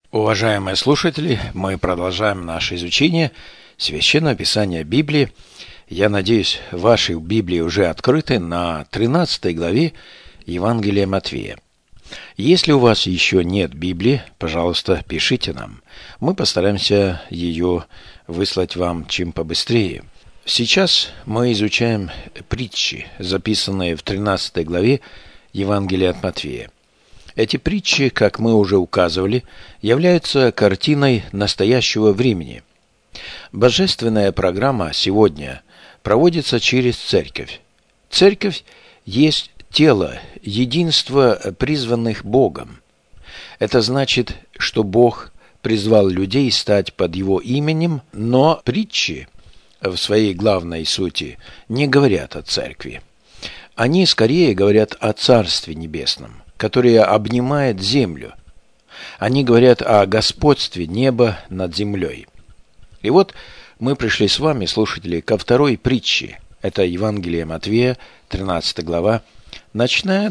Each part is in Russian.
Уважаемые слушатели, мы продолжаем наше изучение Священного Писания Библии. Я надеюсь, ваши Библии уже открыты на 13 главе Евангелия Матфея. Если у вас еще нет Библии, пожалуйста, пишите нам. Мы постараемся ее выслать вам чем побыстрее. Сейчас мы изучаем притчи, записанные в 13 главе Евангелия от Матфея. Эти притчи, как мы уже указывали, являются картиной настоящего времени. Божественная программа сегодня проводится через церковь. Церковь есть тело, единство призванных Богом. Это значит, что Бог призвал людей стать под Его именем, но притчи в своей главной сути не говорят о церкви. Они скорее говорят о Царстве Небесном, которое обнимает землю. Они говорят о господстве неба над землей. И вот мы пришли с вами, слушатели, ко второй притче. Это Евангелие Матфея, 13 глава, начиная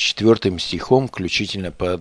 24 стихом, включительно по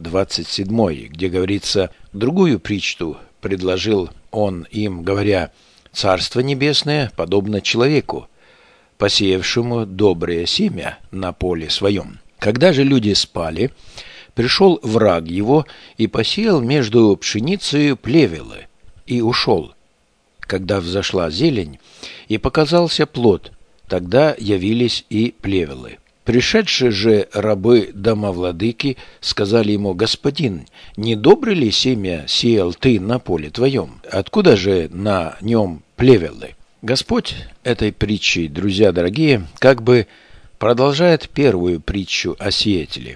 27, где говорится: «Другую притчу предложил он им, говоря: Царство Небесное подобно человеку, посеявшему доброе семя на поле своем. Когда же люди спали, пришел враг его и посеял между пшеницей плевелы, и ушел. Когда взошла зелень, и показался плод, тогда явились и плевелы. Пришедшие же рабы домовладыки сказали ему: Господин, не добре ли семя сеял ты на поле твоем? Откуда же на нем плевелы?» Господь этой притчей, друзья дорогие, как бы продолжает первую притчу о сеятеле.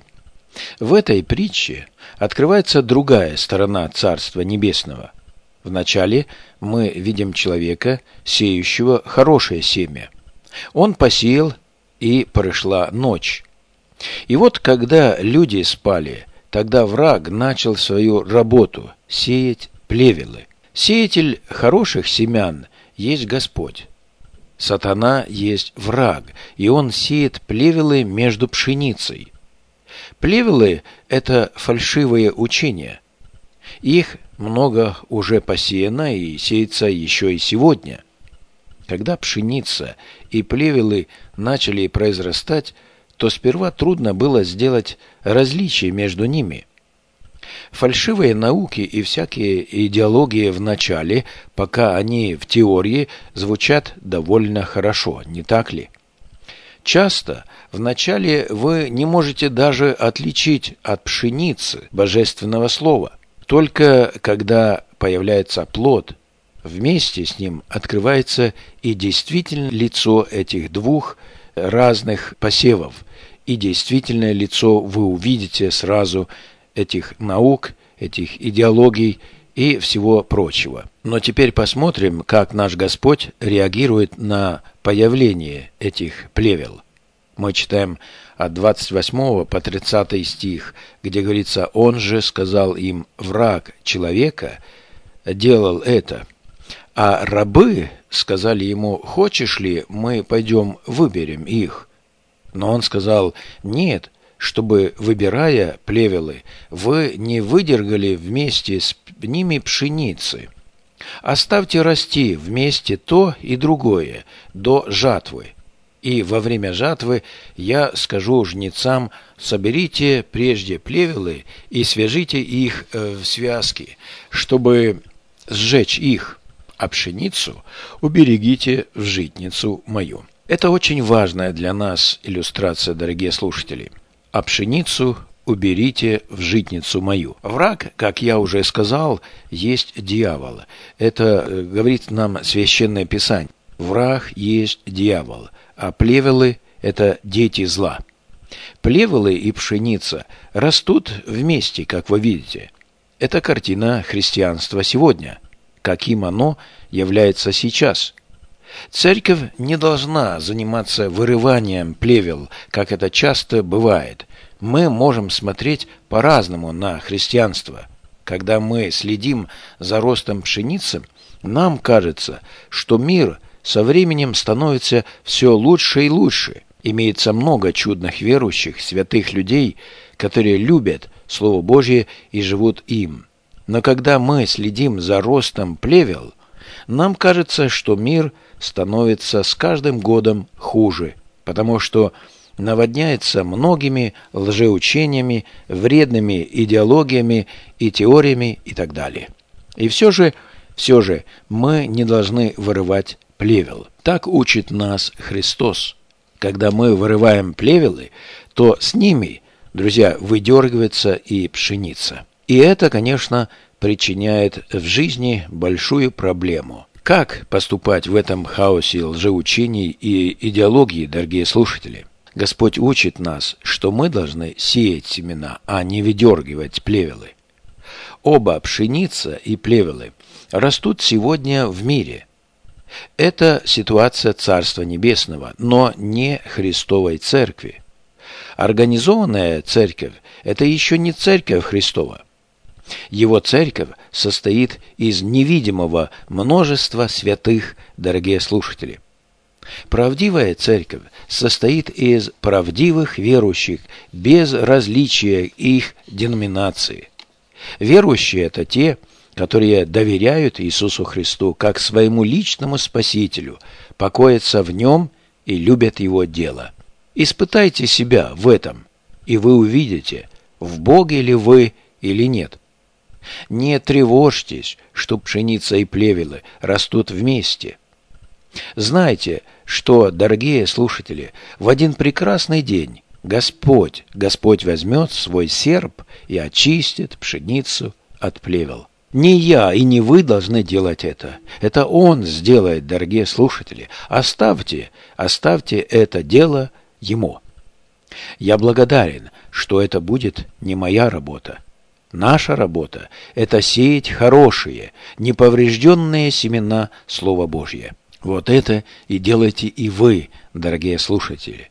В этой притче открывается другая сторона Царства Небесного. Вначале мы видим человека, сеющего хорошее семя. Он посеял, и пришла ночь. И вот когда люди спали, тогда враг начал свою работу – сеять плевелы. Сеятель хороших семян есть Господь. Сатана есть враг, и он сеет плевелы между пшеницей. Плевелы – это фальшивые учения. Их много уже посеяно и сеется еще и сегодня. Когда пшеница и плевелы начали произрастать, то сперва трудно было сделать различие между ними. Фальшивые науки и всякие идеологии в начале, пока они в теории, звучат довольно хорошо, не так ли? Часто в начале вы не можете даже отличить от пшеницы божественного слова. Только когда появляется плод, вместе с ним открывается и действительно лицо этих двух разных посевов, и действительное лицо вы увидите сразу этих наук, этих идеологий и всего прочего. Но теперь посмотрим, как наш Господь реагирует на появление этих плевел. Мы читаем от 28 по 30 стих, где говорится: «Он же сказал им: враг человека делал это. А рабы сказали ему: хочешь ли, мы пойдем выберем их? Но он сказал: нет, чтобы, выбирая плевелы, вы не выдергали вместе с ними пшеницы. Оставьте расти вместе то и другое до жатвы. И во время жатвы я скажу жнецам: соберите прежде плевелы и свяжите их в связки, чтобы сжечь их, а пшеницу уберегите в житницу мою». Это очень важная для нас иллюстрация, дорогие слушатели. «А пшеницу уберите в житницу мою». Враг, как я уже сказал, есть дьявол. Это говорит нам Священное Писание. Враг есть дьявол, а плевелы – это дети зла. Плевелы и пшеница растут вместе, как вы видите. Это картина христианства сегодня, каким оно является сейчас. Церковь не должна заниматься вырыванием плевел, как это часто бывает. Мы можем смотреть по-разному на христианство. Когда мы следим за ростом пшеницы, нам кажется, что мир со временем становится все лучше и лучше. Имеется много чудных верующих, святых людей, которые любят Слово Божье и живут им. Но когда мы следим за ростом плевел, нам кажется, что мир становится с каждым годом хуже, потому что наводняется многими лжеучениями, вредными идеологиями и теориями и так далее. И все же мы не должны вырывать плевел. Так учит нас Христос. Когда мы вырываем плевелы, то с ними, друзья, выдергивается и пшеница. И это, конечно, причиняет в жизни большую проблему. Как поступать в этом хаосе лжеучений и идеологии, дорогие слушатели? Господь учит нас, что мы должны сеять семена, а не выдергивать плевелы. Оба пшеница и плевелы растут сегодня в мире. Это ситуация Царства Небесного, но не Христовой Церкви. Организованная церковь – это еще не Церковь Христова. Его церковь состоит из невидимого множества святых, дорогие слушатели. Правдивая церковь состоит из правдивых верующих, без различия их деноминации. Верующие – это те, которые доверяют Иисусу Христу как своему личному Спасителю, покоятся в Нем и любят Его дело. Испытайте себя в этом, и вы увидите, в Боге ли вы или нет. Не тревожьтесь, что пшеница и плевелы растут вместе. Знайте, что, дорогие слушатели, в один прекрасный день Господь возьмет свой серп и очистит пшеницу от плевел. Не я и не вы должны делать это. Это Он сделает, дорогие слушатели. Оставьте это дело Ему. Я благодарен, что это будет не моя работа. Наша работа – это сеять хорошие, неповрежденные семена Слова Божье. Вот это и делайте и вы, дорогие слушатели.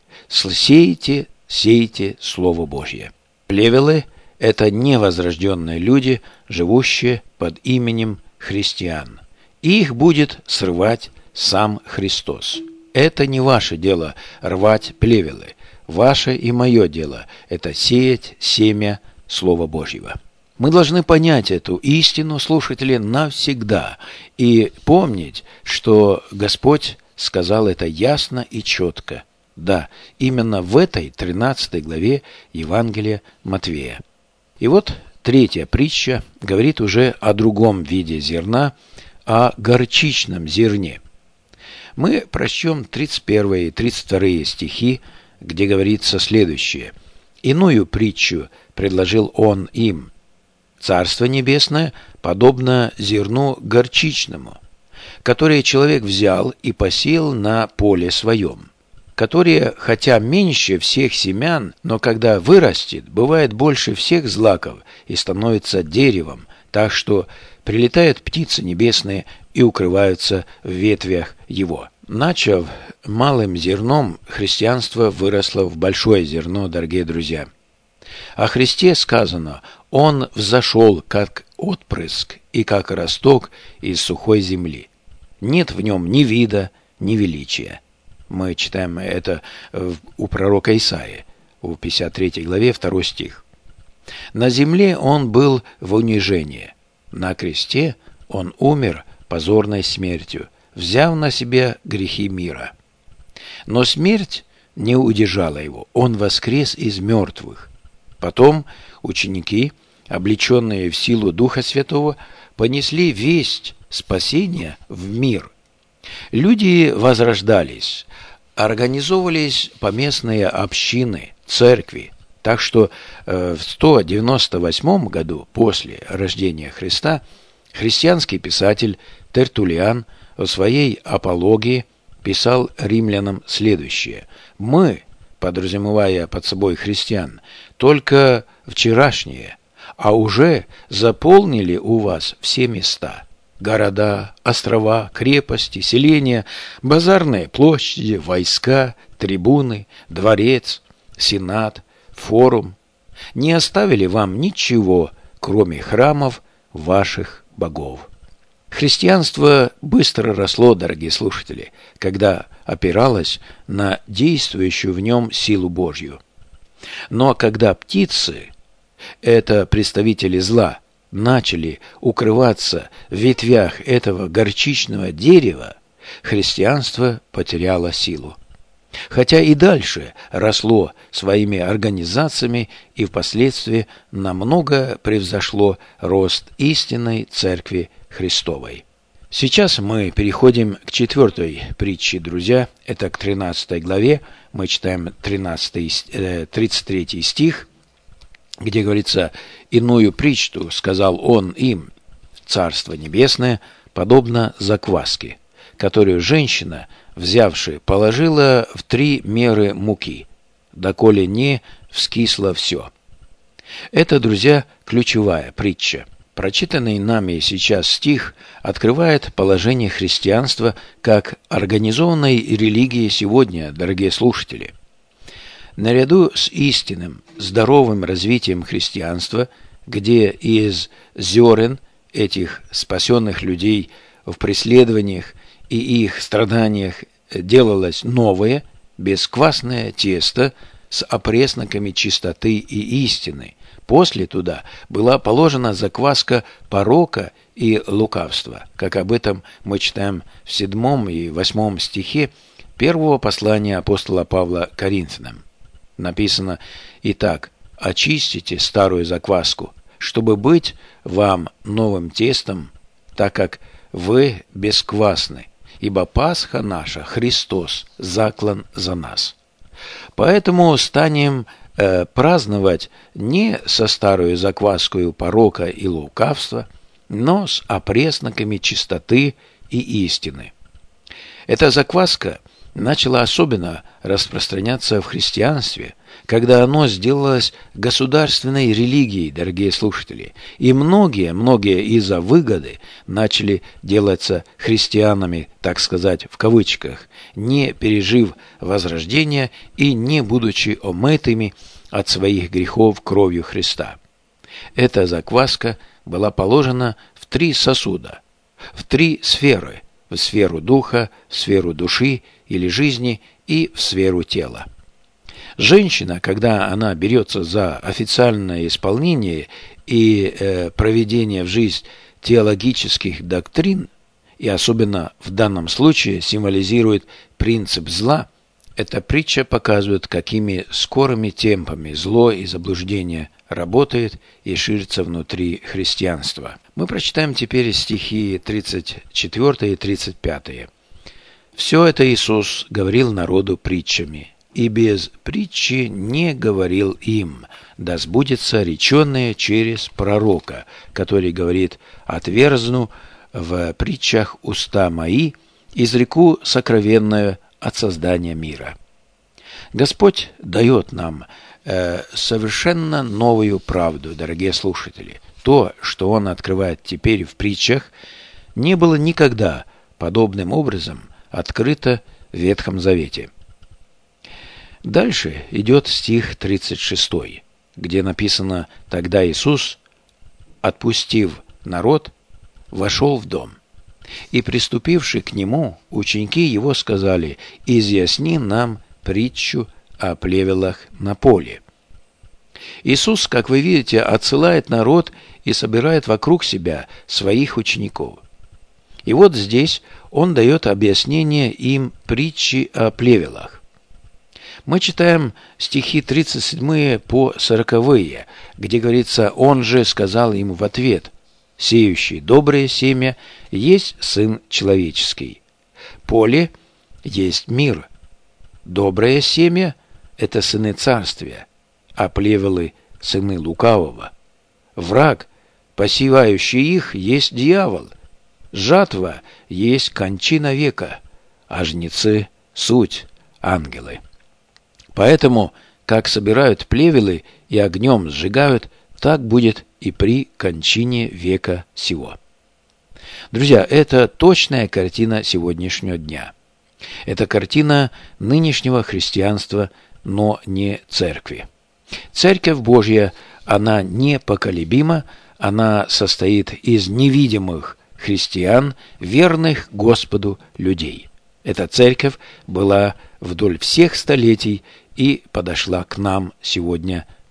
Сейте Слово Божье. Плевелы – это невозрожденные люди, живущие под именем христиан. Их будет срывать сам Христос. Это не ваше дело рвать плевелы. Ваше и мое дело – это сеять семя Слова Божьего. Мы должны понять эту истину, слушатели, навсегда и помнить, что Господь сказал это ясно и четко. Да, именно в этой 13 главе Евангелия Матвея. И вот третья притча говорит уже о другом виде зерна, о горчичном зерне. Мы прочтем 31 и 32 стихи, где говорится следующее. «Иную притчу предложил он им. Царство Небесное подобно зерну горчичному, которое человек взял и посеял на поле своем, которое, хотя меньше всех семян, но когда вырастет, бывает больше всех злаков и становится деревом, так что прилетают птицы небесные и укрываются в ветвях его». Начав малым зерном, христианство выросло в большое зерно, дорогие друзья. О Христе сказано: Он взошел, как отпрыск и как росток из сухой земли. Нет в нем ни вида, ни величия. Мы читаем это у пророка Исаии, в 53 главе, 2 стих. На земле он был в унижении. На кресте он умер позорной смертью, взяв на себя грехи мира. Но смерть не удержала его. Он воскрес из мертвых. Потом ученики, облеченные в силу Духа Святого, понесли весть спасения в мир. Люди возрождались, организовывались поместные общины, церкви. Так что в 198 году после рождения Христа христианский писатель Тертуллиан в своей апологии писал римлянам следующее: «Мы, подразумевая под собой христиан, только вчерашние, а уже заполнили у вас все места, города, острова, крепости, селения, базарные площади, войска, трибуны, дворец, сенат, форум. Не оставили вам ничего, кроме храмов ваших богов». Христианство быстро росло, дорогие слушатели, когда опиралось на действующую в нем силу Божью. Но когда птицы, это представители зла, начали укрываться в ветвях этого горчичного дерева, христианство потеряло силу. Хотя и дальше росло своими организациями и впоследствии намного превзошло рост истинной Церкви Христовой. Сейчас мы переходим к 4 притче, друзья. Это к 13 главе. Мы читаем 33 стих, где говорится: «Иную притчу сказал он им: Царство Небесное подобно закваске, которую женщина, взявши, положила в 3 меры муки, доколе не вскисло все». Это, друзья, ключевая притча. Прочитанный нами сейчас стих открывает положение христианства как организованной религии сегодня, дорогие слушатели. Наряду с истинным, здоровым развитием христианства, где из зерен этих спасенных людей в преследованиях и их страданиях делалось новое, бесквасное тесто с опресноками чистоты и истины, после туда была положена закваска порока и лукавства, как об этом мы читаем в 7 и 8 стихе 1 послания апостола Павла Коринфянам. Написано: «Итак, очистите старую закваску, чтобы быть вам новым тестом, так как вы бесквасны, ибо Пасха наша, Христос, заклан за нас». Поэтому станем праздновать не со старою закваскою порока и лукавства, но с опресноками чистоты и истины. Эта закваска начала особенно распространяться в христианстве, когда оно сделалось государственной религией, дорогие слушатели, и многие из-за выгоды начали делаться христианами, так сказать, в кавычках, не пережив возрождения и не будучи омытыми от своих грехов кровью Христа. Эта закваска была положена в 3 сосуда, в 3 сферы: в сферу духа, в сферу души или жизни и в сферу тела. Женщина, когда она берется за официальное исполнение и проведение в жизнь теологических доктрин, и особенно в данном случае символизирует принцип зла, эта притча показывает, какими скорыми темпами зло и заблуждение работает и ширится внутри христианства. Мы прочитаем теперь стихи 34 и 35. «Все это Иисус говорил народу притчами, и без притчи не говорил им, да сбудется реченное через пророка, который говорит: отверзну в притчах уста мои, изреку сокровенное от создания мира». Господь дает нам совершенно новую правду, дорогие слушатели. То, что Он открывает теперь в притчах, не было никогда подобным образом открыто в Ветхом Завете. Дальше идет стих 36, где написано: «Тогда Иисус, отпустив народ, вошел в дом. И, приступивши к нему, ученики его сказали: изъясни нам притчу о плевелах на поле». Иисус, как вы видите, отсылает народ и собирает вокруг себя своих учеников. И вот здесь Он дает объяснение им притчи о плевелах. Мы читаем стихи 37 по 40, где говорится: «Он же сказал им в ответ: сеющий доброе семя есть Сын Человеческий. Поле есть мир. Доброе семя – это сыны Царствия, а плевелы – сыны Лукавого. Враг, посевающий их, есть дьявол. Жатва есть кончина века, а жнецы – суть ангелы». Поэтому, как собирают плевелы и огнем сжигают, так будет и при кончине века сего. Друзья, это точная картина сегодняшнего дня. Это картина нынешнего христианства, но не церкви. Церковь Божья, она непоколебима, она состоит из невидимых христиан, верных Господу людей. Эта церковь была вдоль всех столетий и подошла к нам сегодня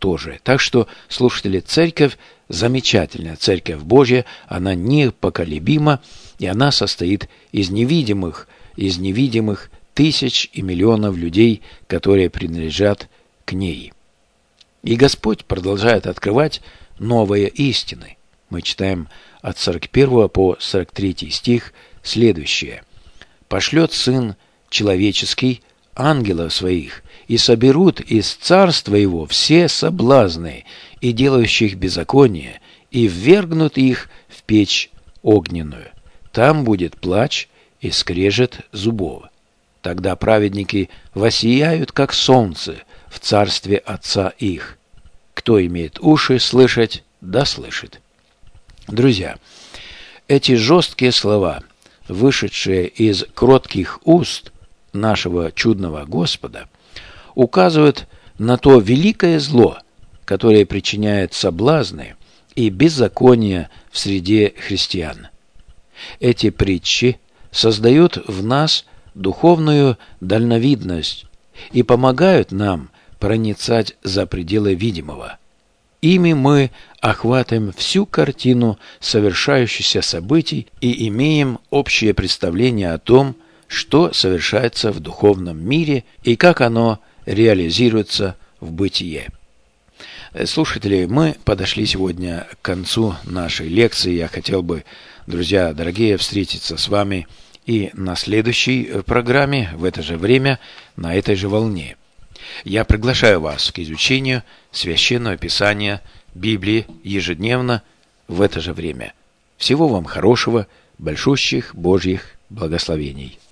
тоже. Так что, слушатели, церковь замечательная, церковь Божья, она непоколебима, и она состоит из невидимых тысяч и миллионов людей, которые принадлежат к ней. И Господь продолжает открывать новые истины. Мы читаем от 41 по 43 стих следующее. «Пошлет Сын Человеческий ангелов Своих, и соберут из царства Его все соблазны и делающих беззаконие, и ввергнут их в печь огненную. Там будет плач и скрежет зубов. Тогда праведники воссияют, как солнце, в царстве Отца их. Кто имеет уши слышать, да слышит». Друзья, эти жесткие слова, вышедшие из кротких уст нашего чудного Господа, указывают на то великое зло, которое причиняет соблазны и беззаконие в среде христиан. Эти притчи создают в нас духовную дальновидность и помогают нам проницать за пределы видимого. Ими мы охватываем всю картину совершающихся событий и имеем общее представление о том, что совершается в духовном мире и как оно реализируется в бытие. Слушатели, мы подошли сегодня к концу нашей лекции. Я хотел бы, друзья дорогие, встретиться с вами и на следующей программе, в это же время, на этой же волне. Я приглашаю вас к изучению Священного Писания, Библии ежедневно в это же время. Всего вам хорошего, большущих Божьих благословений.